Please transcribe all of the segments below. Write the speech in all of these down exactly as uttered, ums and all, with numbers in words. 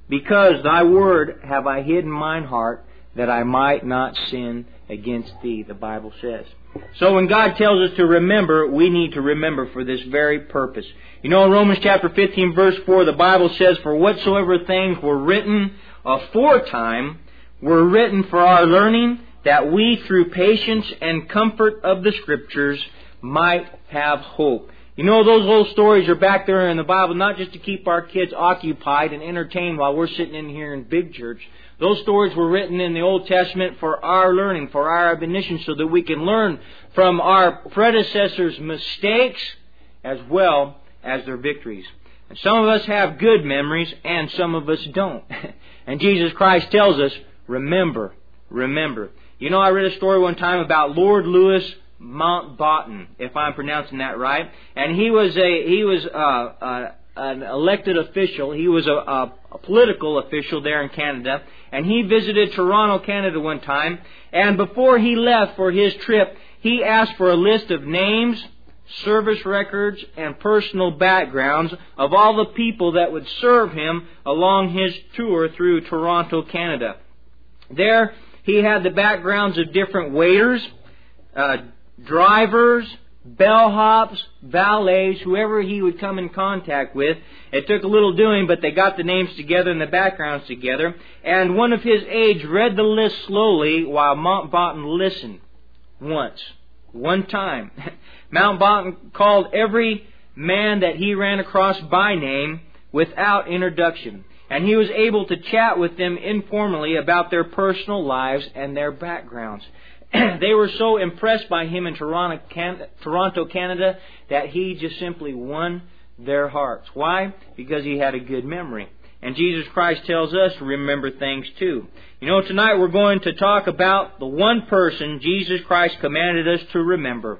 Because thy word have I hid in mine heart, that I might not sin against thee, the Bible says. So when God tells us to remember, we need to remember for this very purpose. You know, in Romans chapter fifteen, verse four, the Bible says, For whatsoever things were written aforetime were written for our learning, that we through patience and comfort of the Scriptures might have hope. You know, those old stories are back there in the Bible, not just to keep our kids occupied and entertained while we're sitting in here in big church. Those stories were written in the Old Testament for our learning, for our admonition, so that we can learn from our predecessors' mistakes as well as their victories. And some of us have good memories, and some of us don't. And Jesus Christ tells us, remember, remember. You know, I read a story one time about Lord Louis Mountbatten, if I'm pronouncing that right. And he was a he was uh, uh, an elected official. He was a, a, a political official there in Canada. And he visited Toronto, Canada one time. And before he left for his trip, he asked for a list of names, service records, and personal backgrounds of all the people that would serve him along his tour through Toronto, Canada. There, he had the backgrounds of different waiters, uh, drivers, bellhops, valets, whoever he would come in contact with. It took a little doing, but they got the names together and the backgrounds together. And one of his aides read the list slowly while Mountbatten listened. Once. One time. Mountbatten called every man that he ran across by name without introduction. And he was able to chat with them informally about their personal lives and their backgrounds. They were so impressed by him in Toronto, Toronto, Canada, that he just simply won their hearts. Why? Because he had a good memory. And Jesus Christ tells us to remember things too. You know, tonight we're going to talk about the one person Jesus Christ commanded us to remember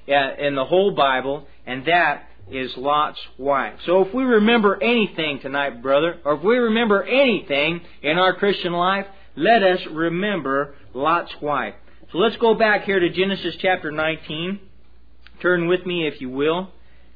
in the whole Bible, and that is Lot's wife. So if we remember anything tonight, brother, or if we remember anything in our Christian life, let us remember Lot's wife. So let's go back here to Genesis chapter nineteen. Turn with me, if you will.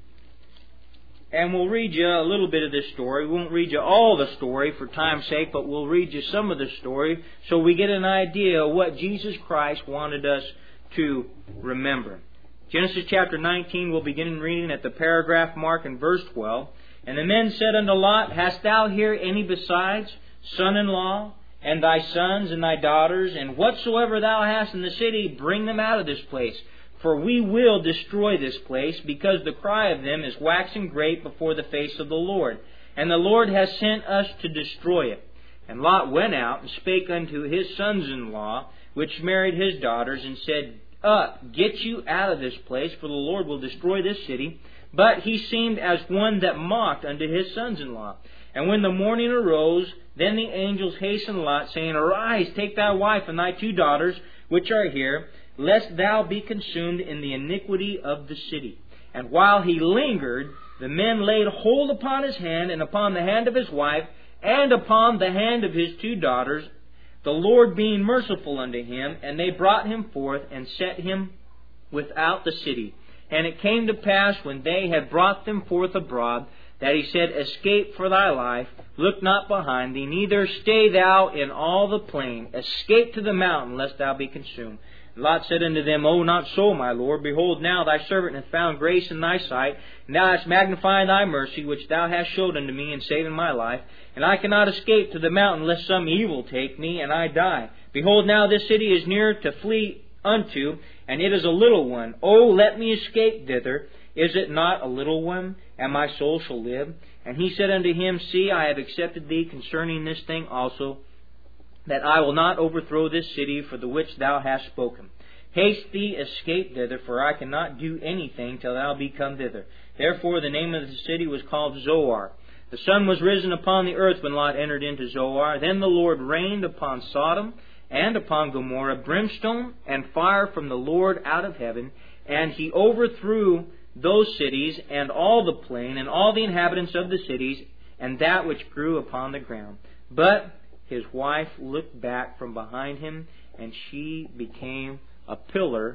And we'll read you a little bit of this story. We won't read you all the story for time's sake, but we'll read you some of the story so we get an idea of what Jesus Christ wanted us to remember. Genesis chapter nineteen, we'll begin reading at the paragraph mark in verse twelve. And the men said unto Lot, Hast thou here any besides son-in-law, and thy sons and thy daughters, and whatsoever thou hast in the city, bring them out of this place. For we will destroy this place, because the cry of them is waxing great before the face of the Lord. And the Lord has sent us to destroy it. And Lot went out and spake unto his sons-in-law, which married his daughters, and said, Up, get you out of this place, for the Lord will destroy this city. But he seemed as one that mocked unto his sons-in-law. And when the morning arose, then the angels hastened Lot, saying, Arise, take thy wife and thy two daughters, which are here, lest thou be consumed in the iniquity of the city. And while he lingered, the men laid hold upon his hand, and upon the hand of his wife, and upon the hand of his two daughters, the Lord being merciful unto him, and they brought him forth, and set him without the city. And it came to pass, when they had brought them forth abroad, that he said, Escape for thy life, look not behind thee, neither stay thou in all the plain. Escape to the mountain, lest thou be consumed. Lot said unto them, O not so, my Lord. Behold, now thy servant hath found grace in thy sight, and thou hast magnified thy mercy, which thou hast showed unto me in saving my life. And I cannot escape to the mountain, lest some evil take me, and I die. Behold, now this city is near to flee unto, and it is a little one. O let me escape thither. Is it not a little one, and my soul shall live? And he said unto him, See, I have accepted thee concerning this thing also, that I will not overthrow this city for the which thou hast spoken. Haste thee, escape thither, for I cannot do anything till thou be come thither. Therefore the name of the city was called Zoar. The sun was risen upon the earth when Lot entered into Zoar. Then the Lord rained upon Sodom and upon Gomorrah brimstone and fire from the Lord out of heaven, and he overthrew those cities, and all the plain, and all the inhabitants of the cities, and that which grew upon the ground. But his wife looked back from behind him, and she became a pillar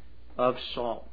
of salt.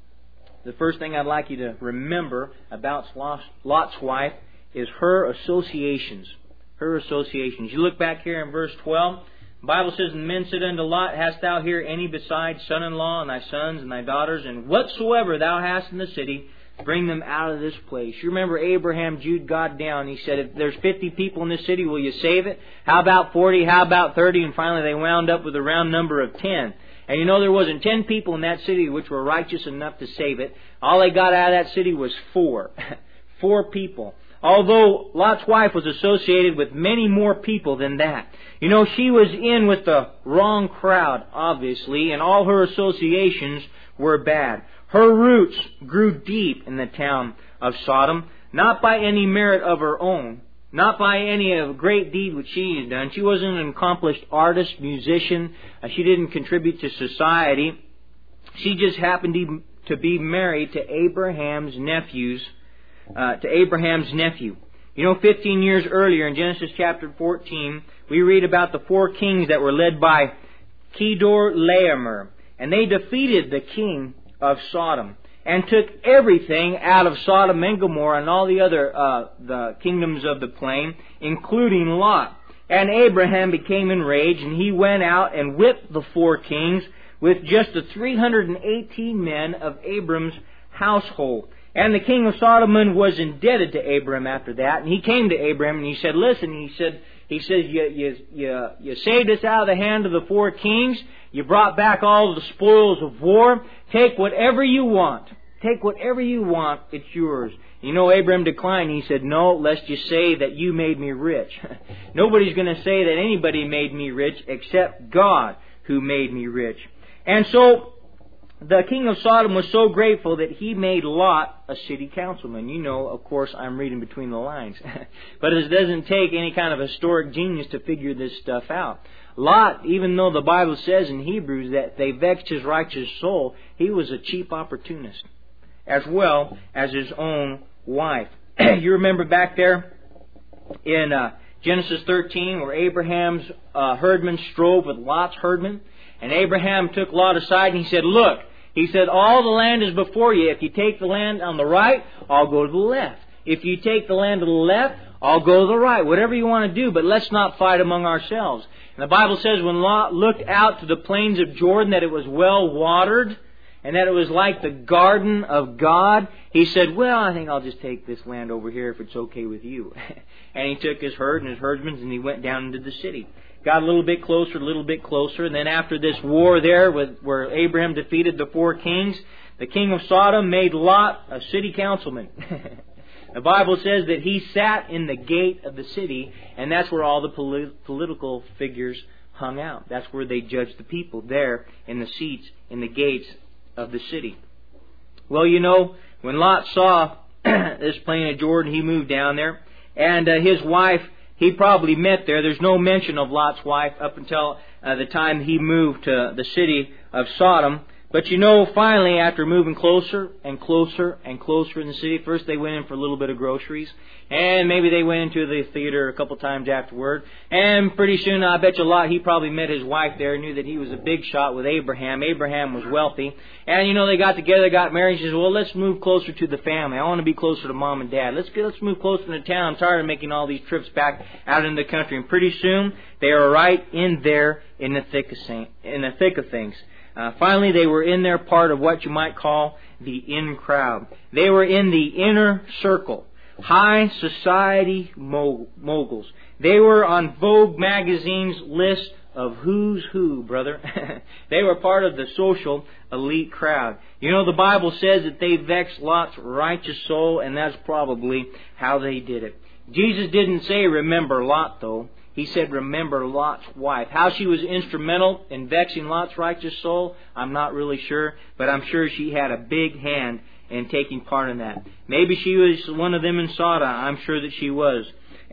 The first thing I'd like you to remember about Lot's wife is her associations. her associations. You look back here in verse twelve. The Bible says, "And men said unto Lot, Hast thou here any besides son-in-law, and thy sons, and thy daughters, and whatsoever thou hast in the city, bring them out of this place." You remember Abraham jewed God down. He said, if there's fifty people in this city, will you save it? How about forty? How about thirty? And finally they wound up with a round number of ten. And you know, there wasn't ten people in that city which were righteous enough to save it. All they got out of that city was four. Four people. Although Lot's wife was associated with many more people than that. You know, she was in with the wrong crowd, obviously, and all her associations were bad. Her roots grew deep in the town of Sodom, not by any merit of her own, not by any of great deed which she had done. She wasn't an accomplished artist, musician. She didn't contribute to society. She just happened to be married to Abraham's nephew's Uh, to Abraham's nephew. You know, fifteen years earlier in Genesis chapter fourteen, we read about the four kings that were led by Kedorlaomer. And they defeated the king of Sodom and took everything out of Sodom and Gomorrah and all the other uh, the kingdoms of the plain, including Lot. And Abraham became enraged, and he went out and whipped the four kings with just the three hundred eighteen men of Abram's household. And the king of Sodom was indebted to Abram after that. And he came to Abram and he said, listen, he said, he says, you, you, you, you saved us out of the hand of the four kings. You brought back all the spoils of war. Take whatever you want. Take whatever you want. It's yours. You know, Abram declined. He said, no, lest you say that you made me rich. Nobody's going to say that anybody made me rich except God who made me rich. And so the king of Sodom was so grateful that he made Lot a city councilman. You know, of course, I'm reading between the lines. But it doesn't take any kind of historic genius to figure this stuff out. Lot, even though the Bible says in Hebrews that they vexed his righteous soul, he was a cheap opportunist, as well as his own wife. You remember back there in uh, Genesis thirteen where Abraham's uh, herdmen strove with Lot's herdmen? And Abraham took Lot aside and he said, look, he said, all the land is before you. If you take the land on the right, I'll go to the left. If you take the land to the left, I'll go to the right. Whatever you want to do, but let's not fight among ourselves. And the Bible says when Lot looked out to the plains of Jordan that it was well watered and that it was like the garden of God, he said, well, I think I'll just take this land over here if it's okay with you. And he took his herd and his herdsmen and he went down into the city. Got a little bit closer, a little bit closer. And then after this war there with, where Abraham defeated the four kings, the king of Sodom made Lot a city councilman. The Bible says that he sat in the gate of the city, and that's where all the polit- political figures hung out. That's where they judged the people, there in the seats, in the gates of the city. Well, you know, when Lot saw this plain of Jordan, he moved down there. And uh, his wife, he probably met there. There's no mention of Lot's wife up until uh, the time he moved to the city of Sodom. But you know, finally, after moving closer and closer and closer in the city, first they went in for a little bit of groceries, and maybe they went into the theater a couple times afterward, and pretty soon, I bet you Lot, he probably met his wife there, knew that he was a big shot with Abraham. Abraham was wealthy, and you know, they got together, got married, and says, well, let's move closer to the family. I want to be closer to mom and dad. Let's get, let's move closer to town. I'm tired of making all these trips back out in the country. And pretty soon, they are right in there in the thick of, in the thick of things. Uh, finally, they were in their part of what you might call the in crowd. They were in the inner circle. High society moguls. They were on Vogue magazine's list of who's who, brother. They were part of the social elite crowd. You know, the Bible says that they vexed Lot's righteous soul, and that's probably how they did it. Jesus didn't say, remember Lot, though. He said, remember Lot's wife. How she was instrumental in vexing Lot's righteous soul, I'm not really sure. But I'm sure she had a big hand in taking part in that. Maybe she was one of them in Sodom. I'm sure that she was.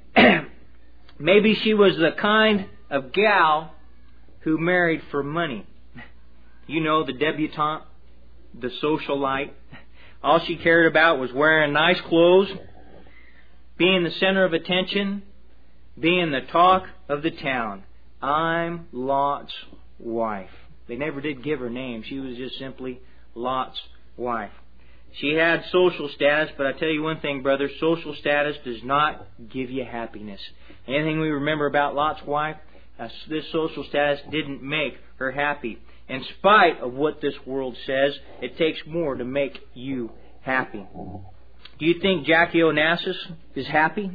Maybe she was the kind of gal who married for money. You know, the debutante, the socialite. All she cared about was wearing nice clothes, being the center of attention, being the talk of the town. I'm Lot's wife. They never did give her name. She was just simply Lot's wife. She had social status, but I tell you one thing, brother, social status does not give you happiness. Anything we remember about Lot's wife, uh, this social status didn't make her happy. In spite of what this world says, it takes more to make you happy. Do you think Jackie Onassis is happy?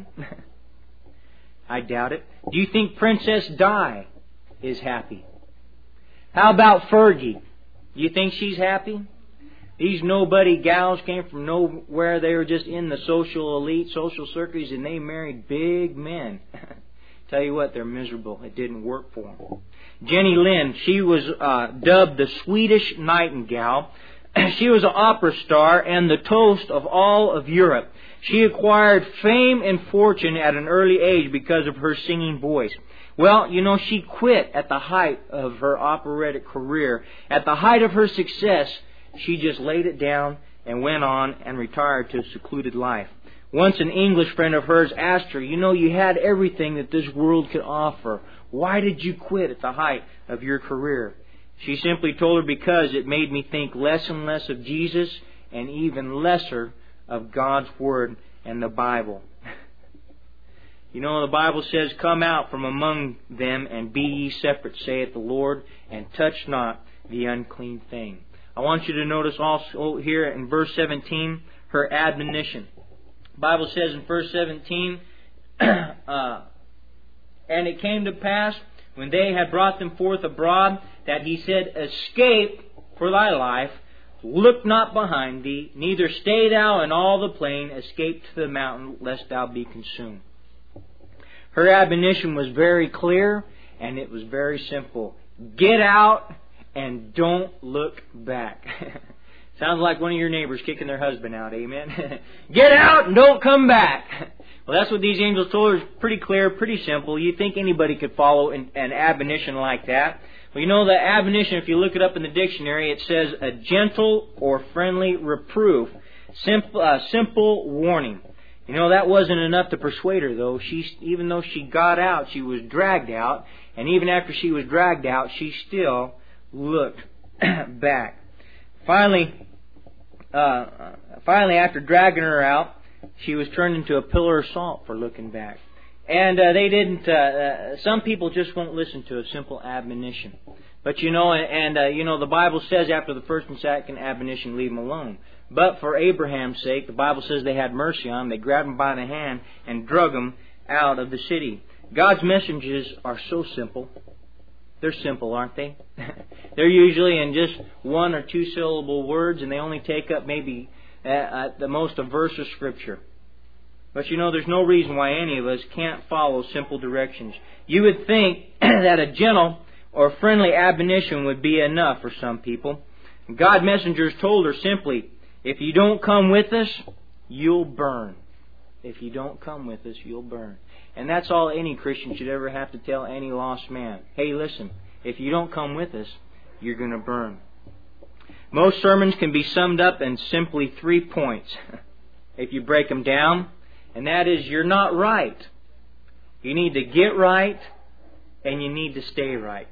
I doubt it. Do you think Princess Di is happy? How about Fergie? Do you think she's happy? These nobody gals came from nowhere. They were just in the social elite, social circles, and they married big men. Tell you what, they're miserable. It didn't work for them. Jenny Lind, she was uh, dubbed the Swedish Nightingale. She was an opera star and the toast of all of Europe. She acquired fame and fortune at an early age because of her singing voice. Well, you know, she quit at the height of her operatic career. At the height of her success, she just laid it down and went on and retired to a secluded life. Once an English friend of hers asked her, you know, you had everything that this world could offer. Why did you quit at the height of your career? She simply told her, because it made me think less and less of Jesus and even lesser of God's Word and the Bible. You know, the Bible says, come out from among them and be ye separate, saith the Lord, and touch not the unclean thing. I want you to notice also here in verse seventeen, her admonition. The Bible says in verse seventeen, uh, and it came to pass, when they had brought them forth abroad, that he said, escape for thy life, look not behind thee, neither stay thou in all the plain, escape to the mountain, lest thou be consumed. Her admonition was very clear, and it was very simple. Get out and don't look back. Sounds like one of your neighbors kicking their husband out, amen? Get out and don't come back. Well, that's what these angels told her. It's pretty clear, pretty simple. You think anybody could follow an, an admonition like that? Well, you know, the admonition, if you look it up in the dictionary, it says a gentle or friendly reproof, simple, uh, simple warning. You know, that wasn't enough to persuade her, though. She, even though she got out, she was dragged out. And even after she was dragged out, she still looked back. Finally, uh, finally, after dragging her out, she was turned into a pillar of salt for looking back. And uh, they didn't. Uh, uh, some people just won't listen to a simple admonition. But you know, and uh, you know, the Bible says after the first and second admonition, leave them alone. But for Abraham's sake, the Bible says they had mercy on him. They grabbed him by the hand and drug him out of the city. God's messages are so simple. They're simple, aren't they? They're usually in just one or two syllable words, and they only take up maybe uh, at the most a verse of Scripture. But you know, there's no reason why any of us can't follow simple directions. You would think that a gentle or friendly admonition would be enough for some people. God messengers told her simply, if you don't come with us, you'll burn. If you don't come with us, you'll burn. And that's all any Christian should ever have to tell any lost man. Hey, listen, if you don't come with us, you're going to burn. Most sermons can be summed up in simply three points, if you break them down. And that is, you're not right. You need to get right, and you need to stay right.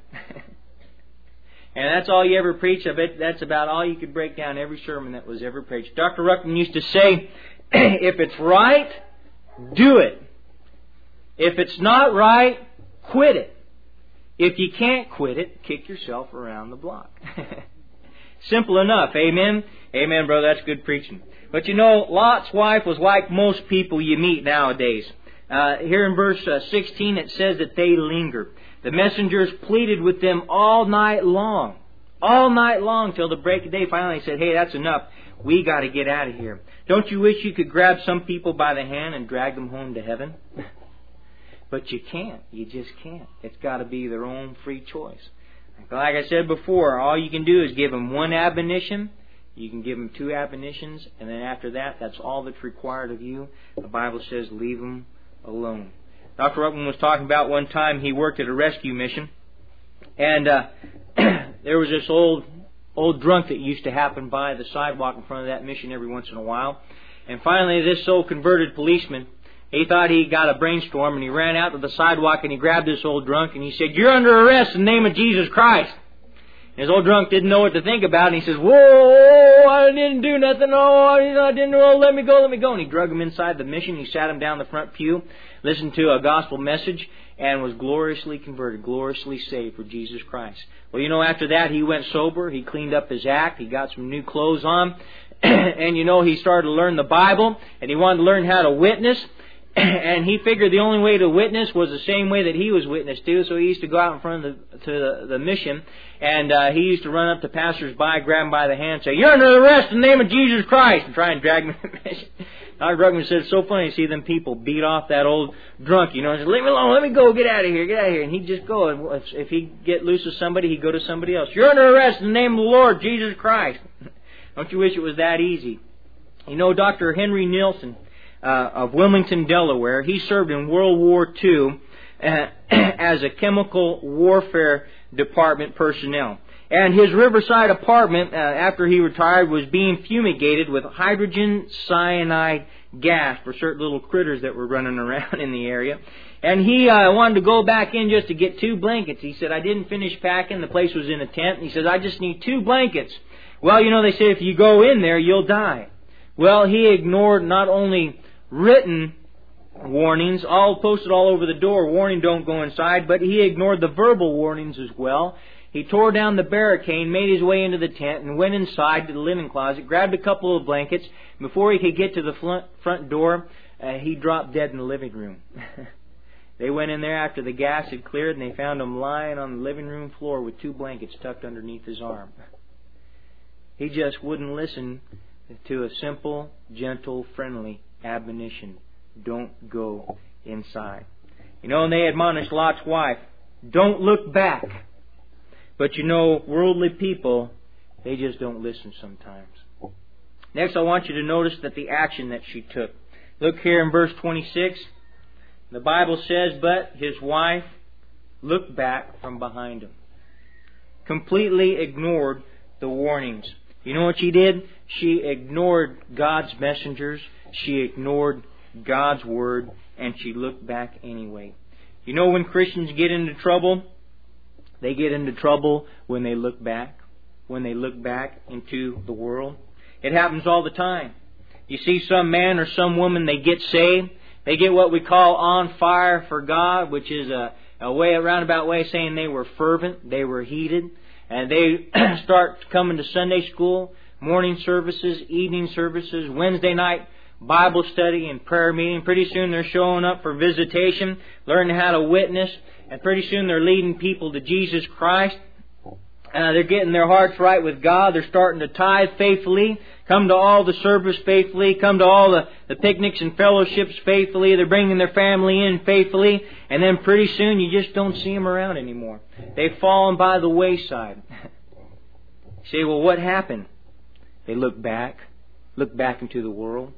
And that's all you ever preach. I bet that's about all you could break down every sermon that was ever preached. Doctor Ruckman used to say, if it's right, do it. If it's not right, quit it. If you can't quit it, kick yourself around the block. Simple enough, amen? Amen, brother, that's good preaching. But you know, Lot's wife was like most people you meet nowadays. Uh, here in verse uh, sixteen it says that they lingered. The messengers pleaded with them all night long. All night long till the break of day. Finally said, hey, that's enough. We got to get out of here. Don't you wish you could grab some people by the hand and drag them home to heaven? But you can't. You just can't. It's got to be their own free choice. Like I said before, all you can do is give them one admonition. You can give them two admonitions. And then after that, that's all that's required of you. The Bible says leave them alone. Doctor Ruckman was talking about one time he worked at a rescue mission. And uh, there was this old old drunk that used to happen by the sidewalk in front of that mission every once in a while. And finally, this old converted policeman, he thought he got a brainstorm, and he ran out to the sidewalk and he grabbed this old drunk and he said, you're under arrest in the name of Jesus Christ. His old drunk didn't know what to think about it. And he says, whoa, I didn't do nothing. Oh, I didn't know. Let me go, let me go. And he drug him inside the mission. He sat him down the front pew, listened to a gospel message, and was gloriously converted, gloriously saved for Jesus Christ. Well, you know, after that, he went sober. He cleaned up his act. He got some new clothes on. And, you know, he started to learn the Bible. And he wanted to learn how to witness. And he figured the only way to witness was the same way that he was witnessed to. So he used to go out in front of the, to the, the mission. And uh, he used to run up to passers-by, grab them by the hand, and say, "You're under arrest in the name of Jesus Christ," and try and drag them to the mission. Doctor Ruckman said, it's so funny to see them people beat off that old drunk, you know, and say, "Leave me alone, let me go, get out of here, get out of here." And he'd just go. And if, if he'd get loose with somebody, he'd go to somebody else. "You're under arrest in the name of the Lord, Jesus Christ." Don't you wish it was that easy? You know, Doctor Henry Nielsen uh, of Wilmington, Delaware, he served in World War Two uh, as a chemical warfare department personnel. And his riverside apartment, uh, after he retired, was being fumigated with hydrogen cyanide gas for certain little critters that were running around in the area. And he uh, wanted to go back in just to get two blankets. He said, "I didn't finish packing. The place was in a tent." And he says, "I just need two blankets." Well, you know, they say if you go in there, you'll die. Well, he ignored not only written warnings, all posted all over the door, warning, "Don't go inside," but he ignored the verbal warnings as well. He tore down the barricade, made his way into the tent, and went inside to the linen closet, grabbed a couple of blankets. Before he could get to the front, front door, uh, he dropped dead in the living room. They went in there after the gas had cleared, and they found him lying on the living room floor with two blankets tucked underneath his arm. He just wouldn't listen to a simple, gentle, friendly admonition. Don't go inside. You know, and they admonished Lot's wife, "Don't look back." But you know, worldly people, they just don't listen sometimes. Next, I want you to notice that the action that she took. Look here in verse twenty-six. The Bible says, "But his wife looked back from behind him." Completely ignored the warnings. You know what she did? She ignored God's messengers. She ignored God's Word. And she looked back anyway. You know, when Christians get into trouble, they get into trouble when they look back. When they look back into the world. It happens all the time. You see some man or some woman, they get saved. They get what we call on fire for God, which is a, a way, a roundabout way of saying they were fervent, they were heated. And they start coming to Sunday school, morning services, evening services, Wednesday night Bible study and prayer meeting. Pretty soon they're showing up for visitation, learning how to witness, and pretty soon they're leading people to Jesus Christ. Uh, they're getting their hearts right with God. They're starting to tithe faithfully, come to all the service faithfully, come to all the, the picnics and fellowships faithfully. They're bringing their family in faithfully. And then pretty soon you just don't see them around anymore. They've fallen by the wayside. You say, well, what happened? They look back, look back into the world.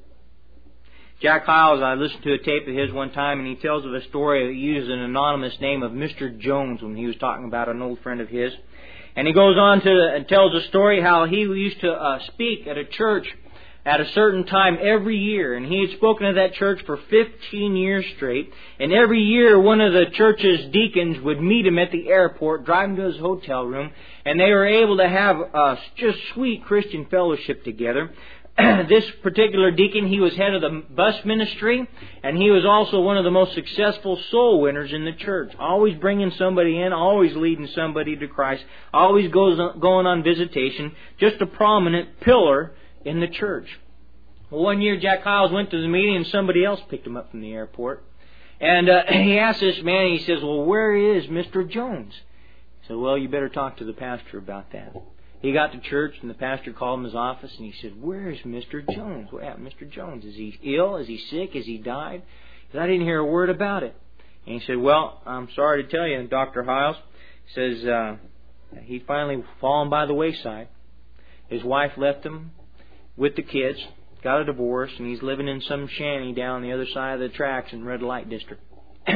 Jack Hyles, I listened to a tape of his one time, and he tells of a story that uses an anonymous name of Mister Jones when he was talking about an old friend of his. And he goes on to and tells a story how he used to uh, speak at a church at a certain time every year. And he had spoken at that church for fifteen years straight. And every year one of the church's deacons would meet him at the airport, drive him to his hotel room, and they were able to have uh, just sweet Christian fellowship together. This particular deacon, he was head of the bus ministry, and he was also one of the most successful soul winners in the church. Always bringing somebody in, always leading somebody to Christ, always goes on, going on visitation, just a prominent pillar in the church. Well, one year Jack Hyles went to the meeting, and somebody else picked him up from the airport. And uh, he asked this man, he says, well, where is Mister Jones? He said, well, you better talk to the pastor about that. He got to church, and the pastor called him in his office, and he said, where is Mister Jones? What happened to Mister Jones? Is he ill? Is he sick? Has he died? He said, I didn't hear a word about it. And he said, well, I'm sorry to tell you, Doctor Hyles says uh, he'd finally fallen by the wayside. His wife left him with the kids, got a divorce, and he's living in some shanty down the other side of the tracks in Red Light District.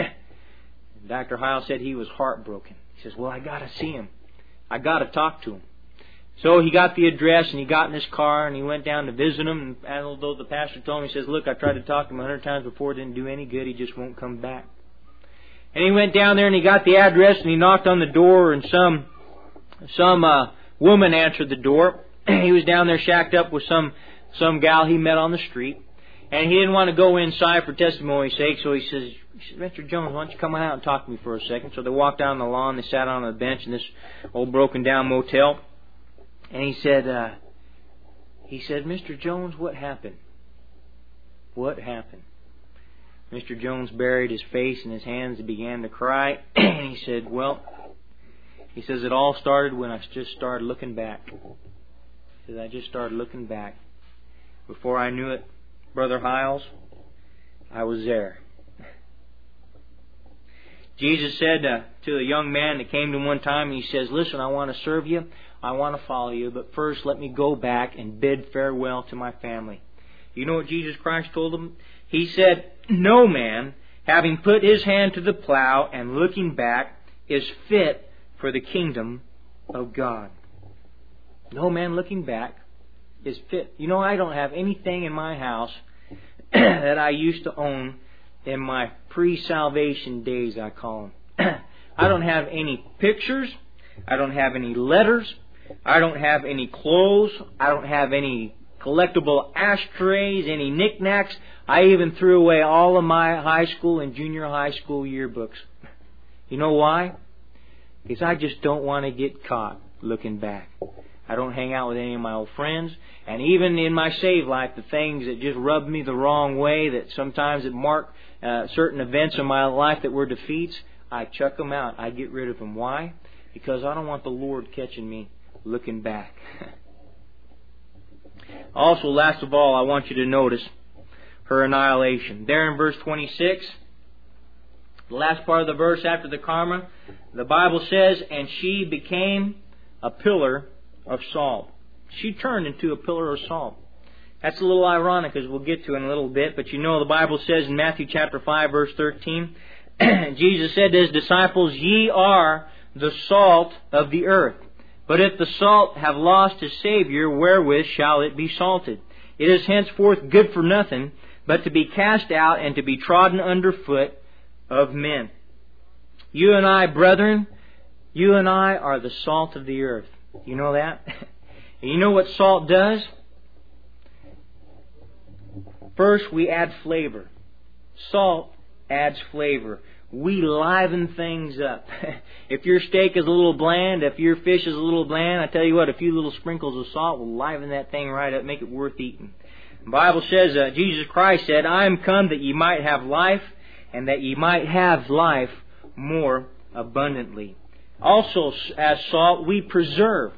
Doctor Hyles said he was heartbroken. He says, well, I got to see him. I got to talk to him. So he got the address, and he got in his car, and he went down to visit him. And although the pastor told him, he says, look, I tried to talk to him a hundred times before, it didn't do any good. He just won't come back. And he went down there, and he got the address, and he knocked on the door, and some some uh, woman answered the door. He was down there shacked up with some some gal he met on the street. And he didn't want to go inside for testimony's sake, so he says, he says, Mister Jones, why don't you come on out and talk to me for a second? So they walked down the lawn, they sat on a bench in this old broken down motel. And he said, uh, he said, Mister Jones, what happened? What happened? Mister Jones buried his face in his hands and began to cry. And he said, well, he says, it all started when I just started looking back. He says, I just started looking back. Before I knew it, Brother Hiles, I was there. Jesus said uh, to a young man that came to him one time, He says, listen, I want to serve you, I want to follow you, but first let me go back and bid farewell to my family. You know what Jesus Christ told him? He said, no man, having put his hand to the plow and looking back, is fit for the kingdom of God. No man looking back is fit. You know, I don't have anything in my house that I used to own in my pre-salvation days, I call them. I don't have any pictures. I don't have any letters. I don't have any clothes. I don't have any collectible ashtrays, any knickknacks. I even threw away all of my high school and junior high school yearbooks. You know why? Because I just don't want to get caught looking back. I don't hang out with any of my old friends. And even in my saved life, the things that just rubbed me the wrong way, that sometimes it marked uh, certain events in my life that were defeats, I chuck them out. I get rid of them. Why? Because I don't want the Lord catching me looking back. Also, last of all, I want you to notice her annihilation. There in verse twenty-six, the last part of the verse after the karma, the Bible says, and she became a pillar of salt. She turned into a pillar of salt. That's a little ironic, as we'll get to in a little bit, but you know the Bible says in Matthew chapter five, verse thirteen, Jesus said to His disciples, ye are the salt of the earth. But if the salt have lost his Savior, wherewith shall it be salted? It is henceforth good for nothing, but to be cast out and to be trodden under foot of men. You and I, brethren, you and I are the salt of the earth. You know that? And you know what salt does? First, we add flavor. Salt adds flavor. We liven things up. If your steak is a little bland, if your fish is a little bland, I tell you what, a few little sprinkles of salt will liven that thing right up, make it worth eating. The Bible says, uh, Jesus Christ said, I am come that ye might have life, and that ye might have life more abundantly. Also, as salt, we preserve.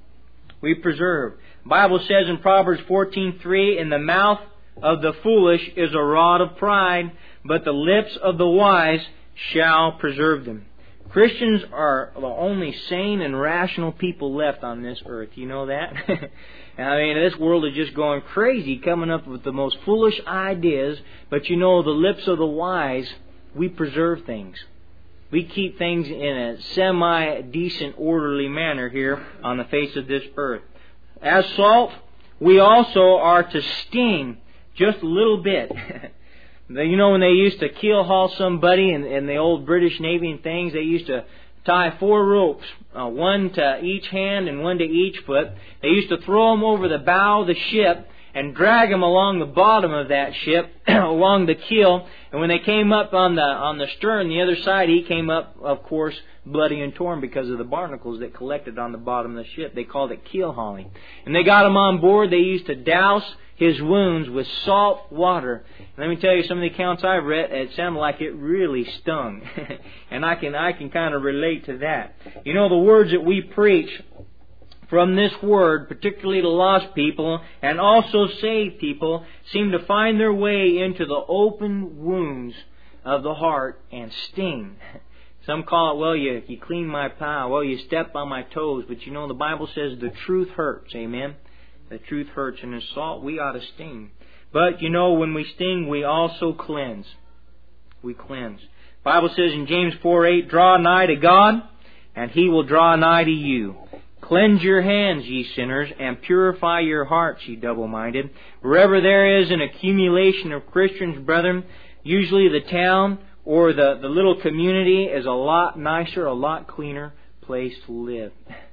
We preserve. The Bible says in Proverbs fourteen three, in the mouth of the foolish is a rod of pride, but the lips of the wise shall preserve them. Christians are the only sane and rational people left on this earth. You know that? I mean, this world is just going crazy, coming up with the most foolish ideas. But you know, the lips of the wise, we preserve things. We keep things in a semi-decent, orderly manner here on the face of this earth. As salt, we also are to sting just a little bit. You know, when they used to keel haul somebody in, in the old British Navy and things, they used to tie four ropes, uh, one to each hand and one to each foot. They used to throw them over the bow of the ship and drag them along the bottom of that ship, along the keel. And when they came up on the on the stern, the other side, he came up, of course, bloody and torn because of the barnacles that collected on the bottom of the ship. They called it keel hauling. And they got him on board. They used to douse his wounds with salt water. And let me tell you, some of the accounts I've read, it sounded like it really stung. And I can I can kind of relate to that. You know, the words that we preach from this word, particularly to lost people and also saved people, seem to find their way into the open wounds of the heart and sting. Some call it, well, you, you clean my pie, well, you step on my toes. But you know, the Bible says the truth hurts, amen? The truth hurts, and in salt we ought to sting. But, you know, when we sting, we also cleanse. We cleanse. The Bible says in James four eight, draw nigh to God, and He will draw nigh to you. Cleanse your hands, ye sinners, and purify your hearts, ye double-minded. Wherever there is an accumulation of Christians, brethren, usually the town or the, the little community is a lot nicer, a lot cleaner place to live.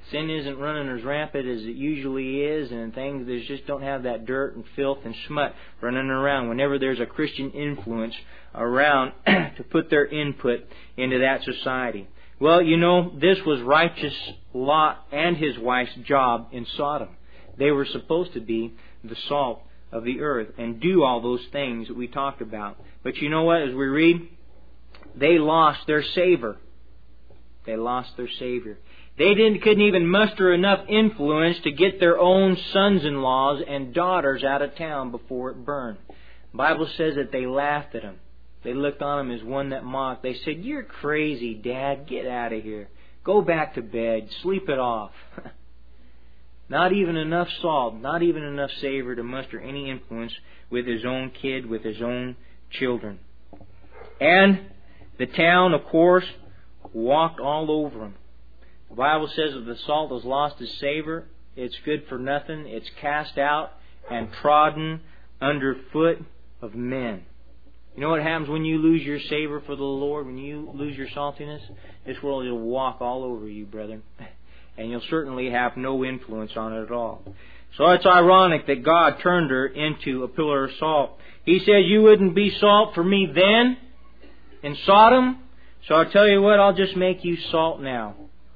sin isn't running as rampant as it usually is, and things that just don't have that dirt and filth and smut running around. Whenever there's a Christian influence around to put their input into that society. Well, you know, this was righteous Lot and his wife's job in Sodom. They were supposed to be the salt of the earth and do all those things that we talked about. But you know what? As we read, they lost their savor. They lost their Savior. They didn't, couldn't even muster enough influence to get their own sons-in-laws and daughters out of town before it burned. The Bible says that they laughed at him. They looked on him as one that mocked. They said, "You're crazy, Dad. Get out of here. Go back to bed. Sleep it off." Not even enough salt, not even enough savor to muster any influence with his own kid, with his own children. And the town, of course, walked all over him. The Bible says that the salt has lost its savor. It's good for nothing. It's cast out and trodden underfoot of men. You know what happens when you lose your savor for the Lord, when you lose your saltiness? This world will walk all over you, brethren. And you'll certainly have no influence on it at all. So it's ironic that God turned her into a pillar of salt. He said, "You wouldn't be salt for me then in Sodom, so I'll tell you what, I'll just make you salt now."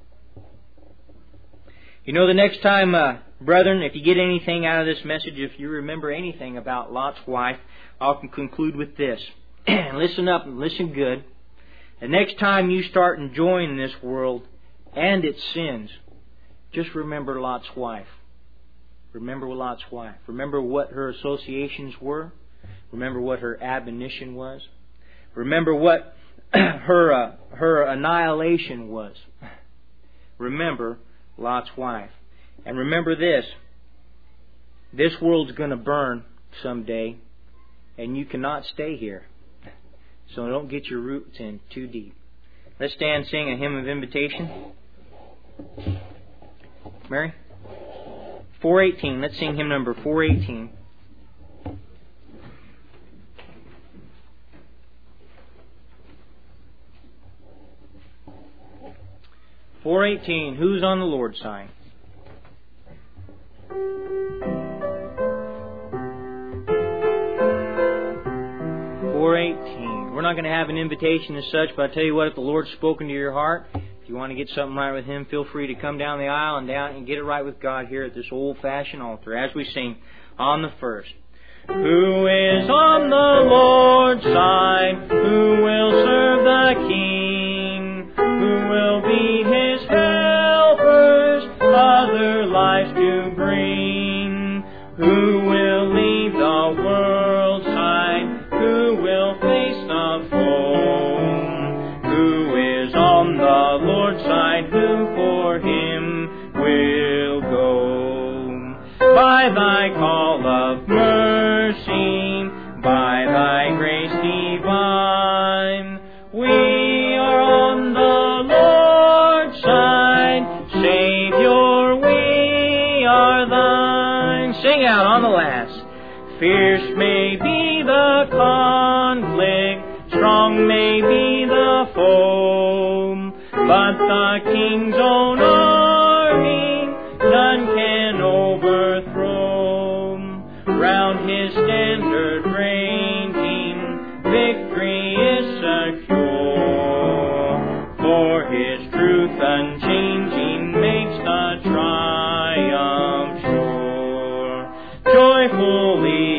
You know, the next time, uh, brethren, if you get anything out of this message, if you remember anything about Lot's wife, I'll conclude with this. Listen up and listen good. The next time you start enjoying this world and its sins, just remember Lot's wife. Remember Lot's wife. Remember what her associations were. Remember what her admonition was. Remember what her uh, her annihilation was. Remember Lot's wife. And remember this. This world's going to burn someday, and you cannot stay here. So don't get your roots in too deep. Let's stand and sing a hymn of invitation. Mary? four eighteen. Let's sing hymn number four eighteen. four eighteen. Who's on the Lord's side? four eighteen. We're not going to have an invitation as such, but I tell you what, if the Lord's spoken to your heart, if you want to get something right with Him, feel free to come down the aisle and down and get it right with God here at this old-fashioned altar as we sing on the first. Who is on the Lord's side? Who will serve the King? Who will be His helpers, other lives to bring? Who will leave the world's side? Who will face the foe? Who is on the Lord's side? Who for Him will go? By Thy call of mercy, by Thy grace divine, we are on the Lord's side. Savior, we are Thine. Sing out on the last. Fierce may be the conflict, strong may be the foe, but the King's own army none can overthrow. Round His standard ranging, victory is secure, for His truth unchanging makes the triumph sure. Joyfully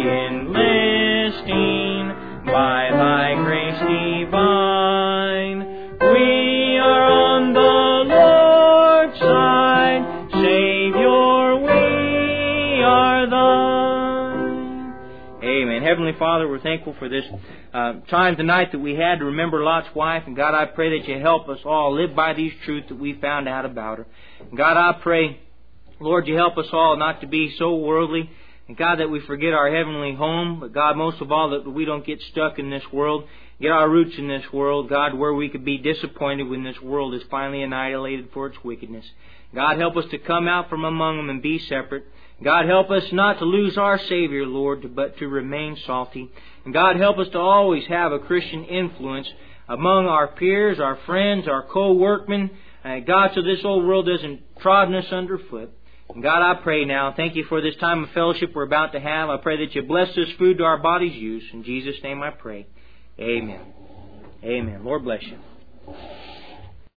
enlisting by Thy grace divine, we are on the Lord's side. Savior, we are Thine. Amen. Heavenly Father, we're thankful for this uh, time tonight that we had to remember Lot's wife. And God, I pray that You help us all live by these truths that we found out about her. And God, I pray, Lord, You help us all not to be so worldly. And God, that we forget our heavenly home. But God, most of all, that we don't get stuck in this world. Get our roots in this world, God, where we could be disappointed when this world is finally annihilated for its wickedness. God, help us to come out from among them and be separate. God, help us not to lose our Savior, Lord, but to remain salty. And God, help us to always have a Christian influence among our peers, our friends, our co-workmen, Uh, God, so this old world doesn't trodden us underfoot. And God, I pray now, thank you for this time of fellowship we're about to have. I pray that you bless this food to our body's use. In Jesus' name I pray. Amen. Amen. Lord bless you.